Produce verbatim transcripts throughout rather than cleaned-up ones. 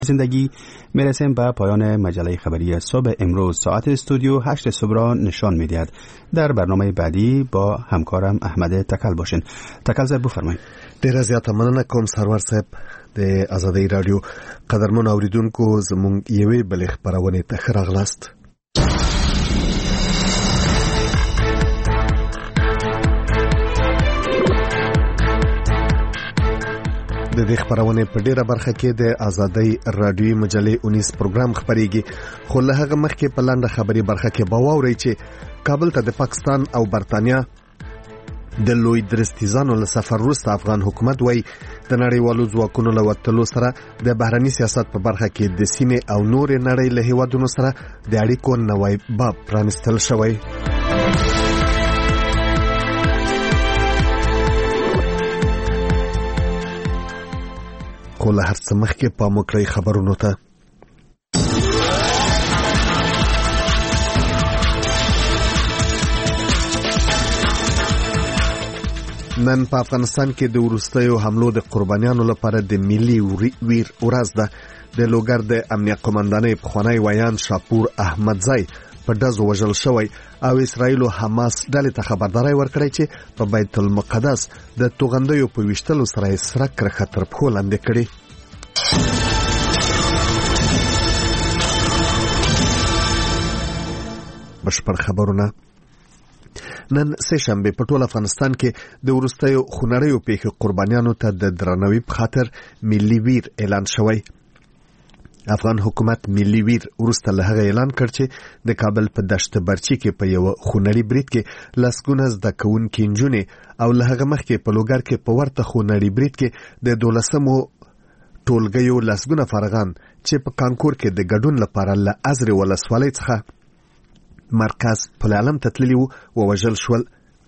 زندگی میرسیم به پایان مجله خبری صبح امروز. ساعت استودیو هشت صبح را نشان میدهد. در برنامه بعدی با همکارم احمد تکل باشین. تکل صاحب بفرمایید. ډیره زیاته مننه کوم سرور صاحب د آزادۍ رادیو. قدرمن اوریدونکو زموږ یوې بلې خپرونې ته ښه راغلاست. د دې خبرونه په ډیره برخه کې د آزادۍ رادیوي مجلې اونیس پروګرام خبريږي، خو له هغه مخکې په لاندې خبري برخه کې به واورئ چې کابل ته د پاکستان او برتانیا د لوی درستیزانو له سفر وروسته افغان حکومت وایي د نړیوالو ځواکونو له وتلو سره د بهرني سیاست په برخه کې د سیمې او نورې نړۍ له هیوادونو سره د اړیکو نوی باب پرانستل شوی. خو له هر څه مخکې پام وکړئ خبرونو ته. نن په افغانستان کې د وروستیو حملو د قربانیانو لپاره د ملي ویر ورځ ده. د لوګر د امنیه قومندانۍ پخوانی ویان شاپور احمدزی په ډزو وژل شوی او اسرائیل او حماس ډلې ته خبرداري ورکړې چې په بیت المقدس د توغندیو په وشتلو سره سره کرخه تر پښو لاندې کړي. بشپړ خبرونه. نن سه شنبه په ټول افغانستان کې د وروستیو خونړیو پیښو قربانیانو ته د درناوي په خاطر ملي ویر اعلان شوی. افغان حکومت ملي ویر ورسته له هغه اعلان کړ چې د کابل په دشت برچی کې په یو خونړی برید کې لسګونه زده کوونکي نجونې او له هغه مخکې په لوګر کې په ورته خونړی برید کې د دولسمو ټولګیو لسګونه فارغان چې په کانکور کې د ګډون لپاره له ازرې ولسوالۍ څخه مرکز پل علم ته تللي وو ووژل شول.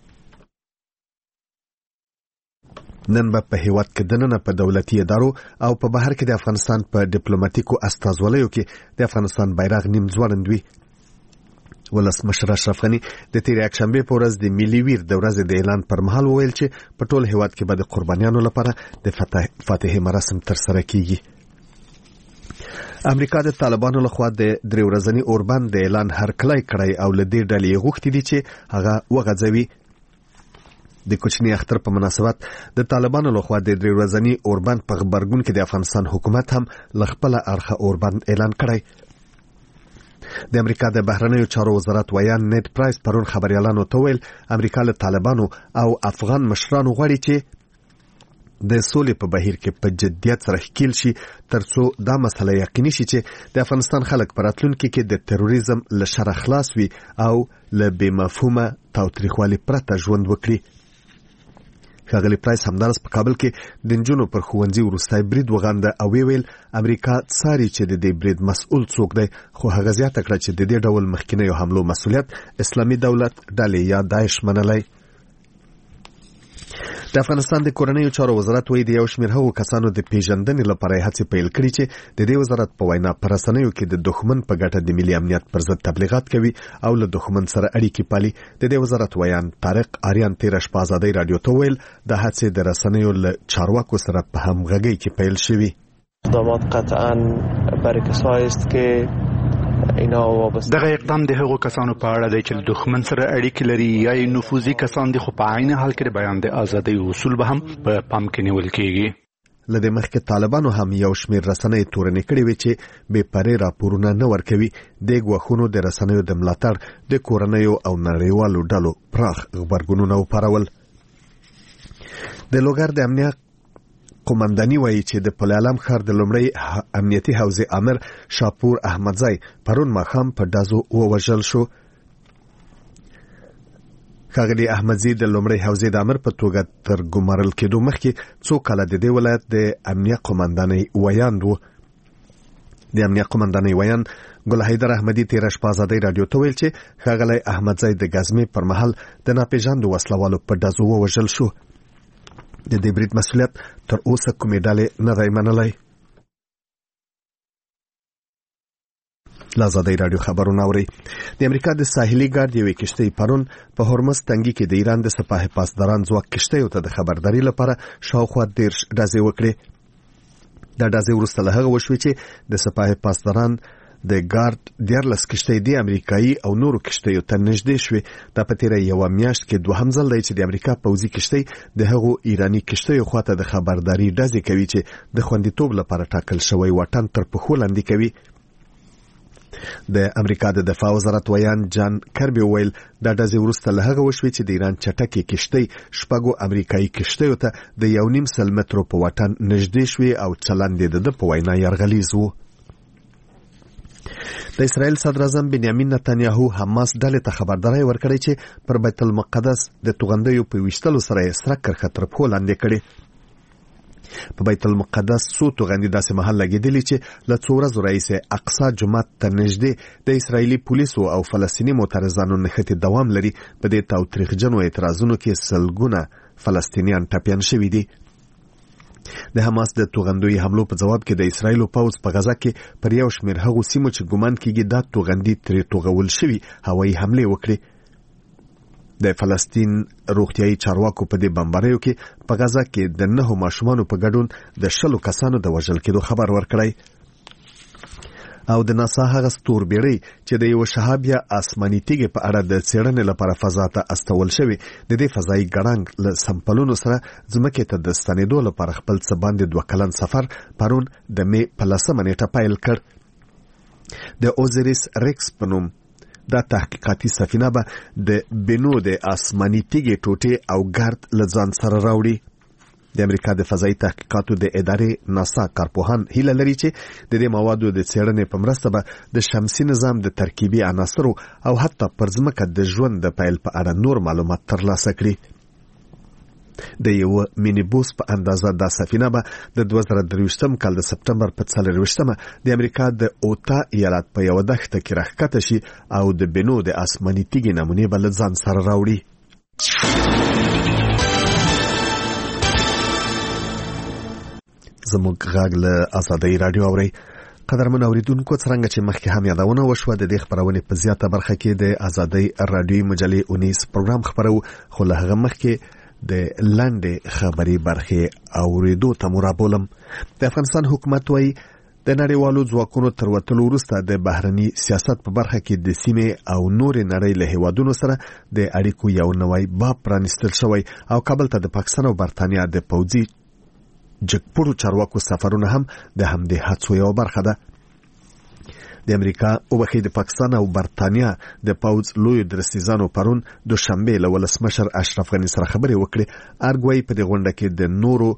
نن به په هیواد کې دننه په دولتي ادارو او په بهر کې د افغانستان په ډیپلوماټیکو استازولیو کې د افغانستان بیرغ نیم ځوړند وي. ولسمشر اشرف غني د تیرې یکشنبه په ورځ د ملي ویر د ورځې د اعلان پر مهال وویل چې په ټول هیواد کې به د قربانیانو لپاره د فاتحه مراسم ترسره کیږي. امریکا د طالبانو لخوا د درې ورځني اوربند د اعلان هرکلی کړی او له دې ډلې غوښتي دي چې هغه وغځوي. د کوچني اختر په مناسبت د طالبانو لخوا د درې ورځني اوربند په خبرګون کې د افغانستان حکومت هم ل خپل ارخه اوربند اعلان کړی. د امریکا د بهرنیو چارو وزارت ویان نیټ پرایس پرون خبريالانو ته ویل امریکا له طالبانو او افغان مشرانو غواړي چې د سولې په بهیر کې په جدیت سره ښکیل شي ترڅو دا مسله یقیني شي چې د افغانستان خلک په راتلونکي کې د تروریزم له شره خلاص وي او له بې مفهومه تاوتریخوالي پرته ژوند وکړي. ښاغلي پرایس همدارس په کابل کې د نجونو پر ښوونځي وروستی برید وغانده او ویل امریکا څاري چې د دې برید مسؤل څوک دی، خو هغه زیاته کړه چې د دې ډول مخکینیو حملو مسؤلیت اسلامي دولت ډلې یا داعش منلی. د افغانستان د کورنیو چارو وزارت وایي د یو شمېر هغو کسانو د پیژندنې لپاره هڅې پیل کړي چې د دې وزارت په وینا په رسنیو کې د دښمن په ګټه د ملي امنیت پر ضد تبلیغات کوي او له دښمن سره اړیکې پالي. د دې وزارت ویان طارق آریان تیره شپه آزادۍ رادیو ته ویل د هڅې د رسنیو له چارواکو سره په همغږۍ کې پیل شوي. اقدامات قطعا برای کسایی است که دغه اقدام د هغو کسانو په اړه دی چې دښمن سره اړیکې لري یا یې نفوذي کسان دي، خو په عین حال کې د بیان د ازادۍ اصول به هم په پام کې نیول کېږي. له دې مخکې طالبانو هم یو شمېر رسنۍ تورنې کړې وې چې بې پرې راپورونه نه ورکوي. د ګواښونو د رسنیو د ملاتړ د کورنیو او نړیوالو ډلو پراخ غبرګونونه وپارول. د لوګر د امنیه قومنداني وایي چې د پل علم ښار د لومړی امنیتي حوزې امر شاپور احمدزی پرون ماښام په ډزو ووژل شو. ښاغلي احمدزی د لومړی حوزې د امر په توګه تر ګمارل کېدو مخکې څو کاله د دې ولایت د امنیه قومندانۍ ویاند و. د امنیه قومندانۍ ویان ګل حیدر احمدي تیره شپه آزادۍ رادیو ته ویل چې ښاغلی احمدزی د ګزمې پر مهال د ناپېژاندو وسلوالو په ډزو ووژل شو. د دې برید مسؤلیت تر اوسه کومې ډلې نه دی منلی. لازادۍ رادیو خبرونه اوري. د امریکا د ساحلي ګارد یوې کشتۍ پرون په هرمز تنګي کې د ایران د سپاه پاسداران ځواک کشتیو ته د خبرداري لپاره شاوخوا دیرش ډزې وکړې. دا ډزې وروسته له هغه وشوې چې د سپاه پاسداران د ګارد دیارلس کشتۍ د امریکایي او نورو کشتیو ته نږدې شوې. دا په تیره یوه میاشت کې دوهم ځل دی چې د امریکا پوځي کشتۍ د هغو ایراني کشتیو خواته د خبرداري ډزې کوي چې د خوندیتوب لپاره ټاکل شوی واټن تر پښو لاندې کوي. د امریکا د دفاع وزارت ویان جان کربي ویل دا ډزې وروسته له هغه وشوې چې د ایران چټکې کشتۍ شپږو امریکایي کشتیو ته د یو نیم سل مترو په واټن نږدې شوې او چلند یې د ده په وینا یرغلیز و. د اسرائیل صدر اعظم بنیامین نتنیاهو حماس ډلې ته خبرداری ورکړی چې پر بیت المقدس د توغندیو په ویشتلو سره یې سره کرښه تر پښو لاندې کړې. په بیت المقدس څو توغندي داسې مهال لګېدلې چې له څو ورځو راهیسې اقصی جومات ته نږدې د اسرائیلي پولیسو او فلسطیني معترضانو نښتې دوام لري. په دې تاوتریخجنو اعتراضونو کې سلګونه فلسطینیان ټپیان شوي دي. د حماس د توغندوي حملو په جواب کې د اسرائیل پوځ په غزا کې پر یو شمېر هغو سیمو چې ګمان کېږي دا توغندي ترې توغول شوي هوایي حملې وکړي. د فلسطین روغتیايي چارواکو په دې بمباریو کې په غزا کې د نهو ماشومانو په ګډون د شلو کسانو د وژل کېدو خبر ورکړی. او د ناسا هغه ستوربېړۍ چې د یو شهاب یا آسماني تیږې په اړه د څېړنې لپاره فضا ته استول شوی د دې فضایي ګړنګ له سمپلونو سره ځمکې ته د ستنېدو لپاره خپل څه باندې دوه کلن سفر پرون د مې په لسمه نیټه پیل کړ. د اوزریس ریکس په نوم دا تحقیقاتي سفینه به د بینو د آسماني تیږې ټوټې او ګرد له ځان سره راوړي. د امریکا د فضایي تحقیقاتو د ادارې ناسا کارپوهان هیله لري چې د دې موادو د څېړنې په مرسته به د شمسي نظام د ترکیبي عناصرو او حتی پر ځمکه د ژوند د پیل په اړه نور معلومات ترلاسه کړي. د یو مینی بوس په اندازه دا سفینه به د دوه زره درویشتم کال د سپټمبر په څلرویشتمه د امریکا د اوتا ایالت په یوه دښته کې راښکته شي او د بینو د آسماني تیږې نمونې به له ځان سره راوړي. زموږ غږ له ازادۍ راډیو اورئ. قدرمن اوریدونکو، څرنګه چې مخکې هم یادونه وشوه د دې خپرونې په زیاته برخه کې د ازادۍ راډیوي مجلې اونیز پروګرام خپرو، خو له هغه مخکې د لاندې خبري برخې اوریدو ته مو رابولم. د افغانستان حکومت وایي د نړیوالو ځواکونو تر وتلو وروسته د بهرني سیاست په برخه کې د سیمې او نورې نړۍ له هیوادونو سره د اړیکو یو نوی باب پرانیستل شوی او کابل ته د پاکستان او برتانیا د پوځي جګپوړو چارواکو سفرونه هم د همدې هڅو یوه برخه ده. د امریکا او بخې د پاکستان او برتانیا د پوځ لوی درستیزانو پرون دوشنبه له ولسمشر اشرف غني سره خبرې وکړې. ارګوي په دې غونډه کې د نورو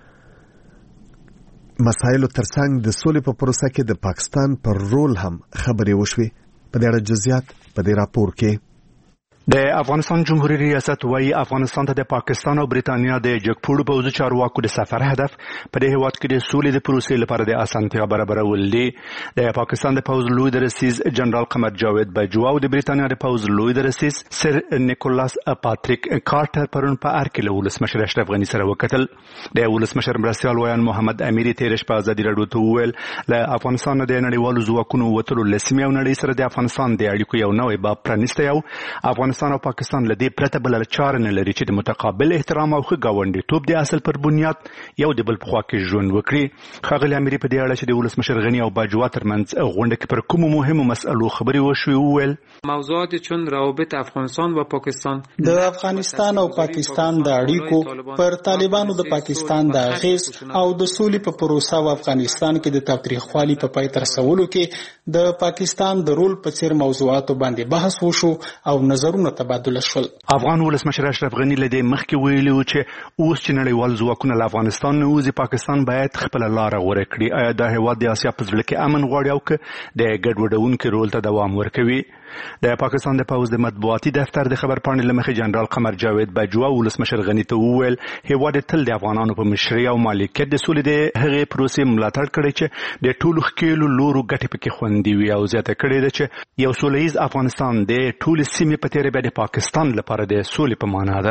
مسایلو ترڅنګ د سولې په پروسه کې د پاکستان پر رول هم خبرې وشوې. په دې اړه جزئیات په دې راپور کې. د افغانستان جمهوریت ریاست وايي افغانستان ته د پاکستان او برتانیا د جګپوړو پوځي چارواکو د سفر هدف په دې هیواد کې د سولې د پروسې لپاره د اسانتیا برابرول دي. د پاکستان د پوځ لوی درسیز جنرال قمر جاوید بجوا او د برتانیا د پوځ لوی درسیز سر نیکولاس پاتریک کارټر پرون په ارکل ولسمشر اشرف غني سره وکتل. د ولسمشر مرستیال ویان محمد امیری تیرش په ازادي راډیو ته وویل له افغانستان د نړیوالو ځواکونو وتلو لسمې او نړۍ سره د افغانستان د اړیکو یو نوی باب پرانیستی او افغانستان او پاکستان لدی پرته بل چاره نه لري چې د متقابل احترام او ښه ګاونډیتوب د اصل پر بنیاد یو د بل په خوا کې ژوند وکړي. ښاغلي امیر په دې اړه چې د ولسمشر غني او باجوا ترمنځ غونډه کې پر کومو مهمو مسئلو خبرې وشوې وویل موضوعات چون روابط افغانستان و پاکستان د افغانستان او پاکستان د اړیکو پر طالبانو د پاکستان د اغیز او د سولې په پروسه او افغانستان کې د تاریخوالي په پای تر رسولو کې د پاکستان د رول په څیر موضوعاتو باندې بحث وشو او نظرونه تبادله شول. افغان ولسمشر اشرف غني له دې مخکې ویلي و چې اوس چې نړیوال ځواکونه له افغانستان نه وځي پاکستان باید خپل لار غوره کړي. آیا دا هیواد د اسیا په زړه کې امن غواړي او که د ګډوډونکو رول ته دوام ورکوي؟ د پاکستان د پوځ د مطبوعاتي دفتر د خبر پاڼې له مخې جنرال قمر جاوید بجوا ولسمشر غني ته وویل هیواد تل د افغانانو په مشرۍ او مالکیت د سولې د هغې پروسې ملاتړ کړی چې د ټولو ښکېلو لورو ګټې پکې خوندي وي او زیاته کړې ده چې یو سوله ییز افغانستان د ټولې سیمې په تېره بیا د پاکستان لپاره د سولې په معنا ده.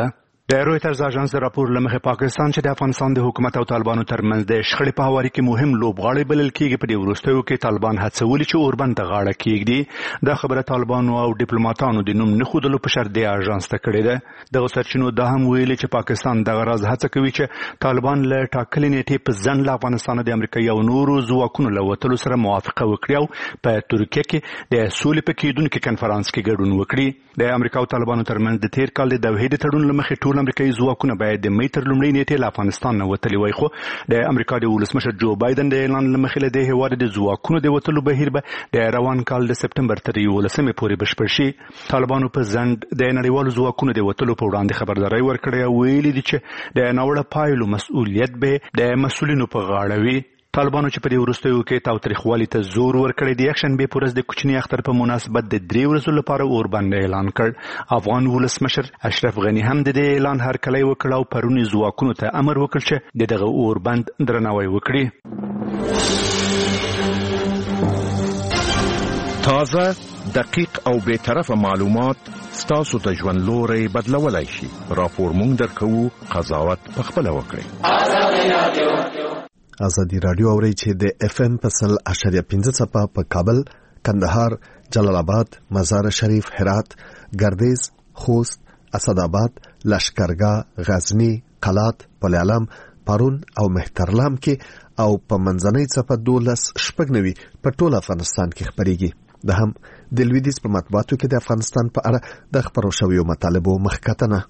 د رويټرز اژانس د راپور لمخه پاکستان چې د افغانستان د حکومت او طالبانو ترمنځ د شخړې په هواري کې مهم لوبغاړی بلل کېږي. په دې وروستیو کې طالبان هڅولي چې اوربند ته غاړه کېږدي. دا خبره طالبانو او ډیپلوماټانو د نوم نه ښودلو په شرط د اژانس ته کړې ده. دغه سرچینو دا هم ویلي چې پاکستان دغه راز هڅه کوي چې طالبان له ټاکلې نیټې په ځنډ له افغانستان د امریکا او نورو ځواکونو له وتلو سره موافقه وکړي او په ترکیه کې د سولې په کېدونکو کنفرانس کې ګډون وکړي. د امریکا او طالبانو ترمنځ د تیر کال د دوحې د تړون له مخې ټول امریکایي ځواکونه باید د مې تر لومړۍ نیټې له افغانستان نه وتلي وای، خو د امریکا د ولسمشر جو بایدن د اعلان له مخې له دې هېواد د ځواکونو د وتلو بهیر به د روان کال د سپټمبر تر یولسمې پورې بشپړ شي. طالبانو په ځنډ د نړیوالو ځواکونو د وتلو په وړاندې خبرداری ورکړې او ویلي دي چې د ناوړه پایلو مسؤلیت به د مسؤلینو په غاړه وي. طالبانو چې په دې وروستیو کې تاوتریخوالي ته زور ورکړی دی، اکشن به پورز د کوچني اختر په مناسبت د درې ورځو لپاره اوربند اعلان کړ. افغان ولسمشر اشرف غنی هم د دې اعلان هرکلی وکړ او پرونی ځواکونو ته امر وکړ چې د دغه اوربند درناوی وکړي. تازه، دقیق او بے طرفه معلومات ستاسو د ژوند لوري بدلولای شي. راپور مونږ درکوو، قضاوت پخپله وکړئ. ازادي رادیو اوري چې د اف ام په سل اشاریه پنځه څپه په کابل، کندهار، جلال آباد، مزار شریف، هرات، گردیز، خوست، اسداباد، لشکرګاه، غزنی، قلات، پلیالم، پرون او مهترلام کې او په منځنۍ څپه دولس شپږ نوي په ټول افغانستان کې خبريږي. د هم د لویدیځ په مطبوعاتو کې د افغانستان په اړه د خبرو شویو مطالبو مخکتنه.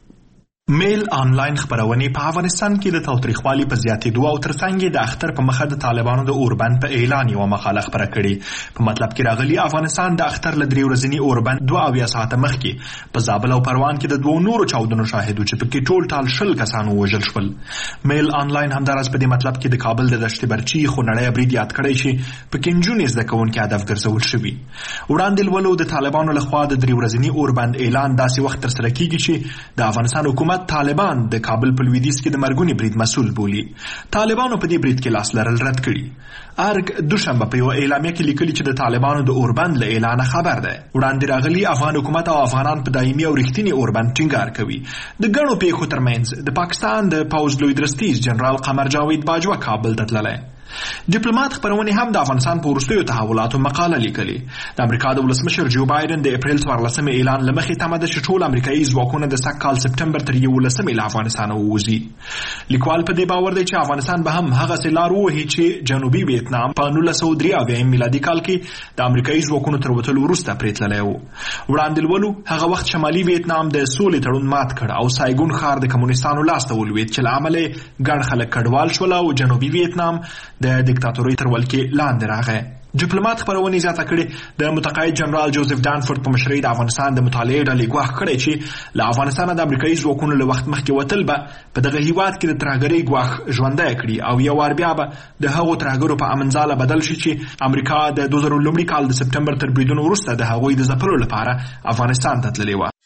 میل آنلاین خبرونې په افغانستان کې د تاوتریخوالي په زیاتېدو او ترڅنګ د اختر په مخه د طالبانو د اوربند په اعلان یو مقاله خبره کړې. په مطلب کې راغلي افغانستان د اختر له درې ورځني اوربند دوه اویا ساعته مخکې په زابل او پروان کې د دوه نورو چاودنو شاهد و چې پکې ټول ټال شل کسان ووژل شول. میل آنلاین همداراز په دې مطلب کې د کابل د دشت برچی خو نړۍ برید یاد کړی چې پکې نجونې زده کوونکي هدف ګرځول شوي. وړاندې لولو د طالبانو لخوا د درې ورځني اوربند اعلان داسې وخت ترسره کیږي چې د افغانستان حکومت طالبان د کابل په لویدیځ کې د مرګونی برید مسؤل بولي. طالبانو په دې برید کې لاس لرل رد کړي. ارګ دوشنبه په یو اعلامیه کې لیکلي چې د طالبانو د اوربند له اعلان خبر ده. وړاندې راغلي افغان حکومت او افغانان په دایمي او رښتینی اوربند ټینګار کوي. د ګڼو پیښو ترمنځ د پاکستان د پوځ لوی درستیز جنرال قمر جاوید باجوه کابل ته تللی. ډیپلوماټ خبرونه هم د افغانستان په وروستیو تحولاتو مقاله لیکلي. د امریکا د ولسمشر جو بایدن د اپریل څوارلسمې اعلان له مخې تمه ده چې ټول امریکایي ځواکونه د سږ کال سپټمبر تر یولسمې له افغانستانه ووځي. لیکوال په دې باور دی چې افغانستان به هم هغسې لار ووهي چې جنوبي ویتنام په نولس سوه درې اویایم میلادي کال کې د امریکایي ځواکونو تر وتلو وروسته پرې تللی و. وړاندې لولو هغه وخت شمالي ویتنام د سولې تړون مات کړ او سایګون ښار د کمونیستانو لاسته ولوېد چې له امله یې ګڼ خلک کډوال شول او جنوبي ویتنام د دیکتاتورۍ تر ولکې لاندې راغی. ډیپلوماټ خبرونه زیاته کړي د متقاعد جنرال جوزف دانفورد په مشرۍ د افغانستان د مطالعې ډلې ګواښ کړی چې له افغانستانه د امریکایي ځواکونو له وخت مخکې وتل به په دغه هیواد کې د ترهګرۍ ګواښ ژوندی کړي او یو وار بیا به د هغو ترهګرو په امنځاله بدل شي چې امریکا د دوه زره لومړي کال د سپټمبر تر بریدونو وروسته د هغوی د ځپلو لپاره افغانستان ته تللې وه.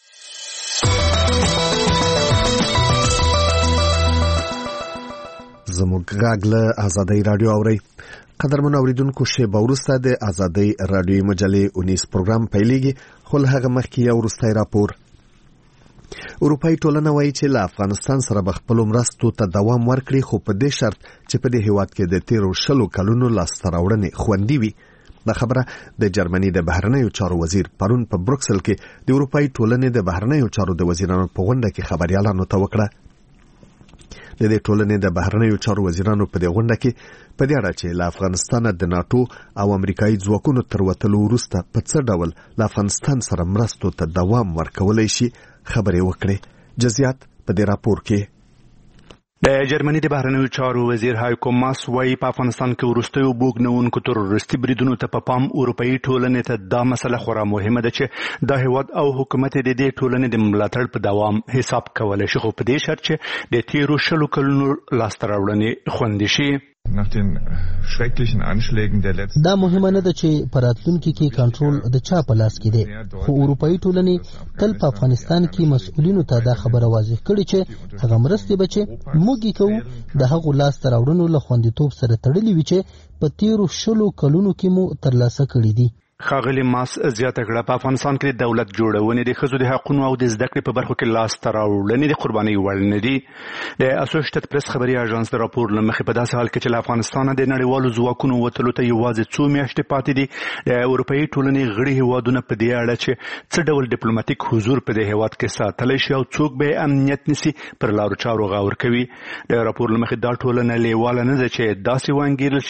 زموږ غږ له ازادۍ رادیو اورئ. قدرمن اوریدونکو، شیبه وروسته د ازادۍ رادیوي مجلې اونیس پروګرام پیلېږي، خو له هغه مخکې یو وروستی راپور. اروپایي ټولنه وایي چې له افغانستان سره به خپلو مرستو ته دوام ورکړي، خو په دې شرط چې په دې هېواد کې د تېرو شلو کلونو لاسته راوړنې خوندي وي. دا خبره د جرمني د بهرنیو چارو وزیر پرون په بروکسل کې د اروپایي ټولنې د بهرنیو چارو د وزیرانو په غونډه کې خبریالانو ته وکړه. د دې ټولنې د بهرنیو چارو وزیرانو په دې غونډه کې په دې اړه چې له افغانستانه د ناټو او امریکایي ځواکونو تر وتلو وروسته په څه ډول له افغانستان سره مرستو ته دوام ورکولی شي خبرې وکړې. جزئیات په دې راپور کې. د جرمني د بهرنیو چارو وزیر هایکو ماس وايي په افغانستان کې وروستیو بوږنونکو تروریستي بریدونو ته په پام اروپایي ټولنې ته دا مسله خورا مهمه ده چې دا هیواد او حکومت د دې ټولنې د ملاتړ په دوام حساب کولی شي، خو په دې شرط چې د تیرو شلو کلونو لاسته راوړنې خوندي شي. دا مهمه نه ده چې په راتلونکي کې کنټرول د چا په لاس کې دی، خو اروپایي ټولنې تل په افغانستان کې مسؤلینو ته دا خبره واضح کړې چې هغه مرستې به چې موږ یې کوو د هغو لاسته راوړنو له خوندیتوب سره تړلې وي چې په تیرو شلو کلونو کې مو ترلاسه کړي دي. ښاغلي ماس زیاته کړه په افغانستان کې د دولت جوړونې د ښځو د حقونو او د زده کړې په برخو کې لاسته راوړنې د قربانۍ وړ نه دي. د اسوسییټډ پریس خبري اژانس د راپور له مخې په داسې حال کې چې له افغانستانه د نړیوالو ځواکونو وتلو ته یوازې څو میاشتې پاتې دي، د اروپایي ټولنې غړي هیوادونه په دې اړه چې څه ډول ډیپلوماټیک حضور په دې هیواد کې ساتلی شي او څوک به امنیت نیسي پر لارو چارو غور کوي. د راپور له مخې دا ټولنه لیواله نه ده چې داسې وانګیرل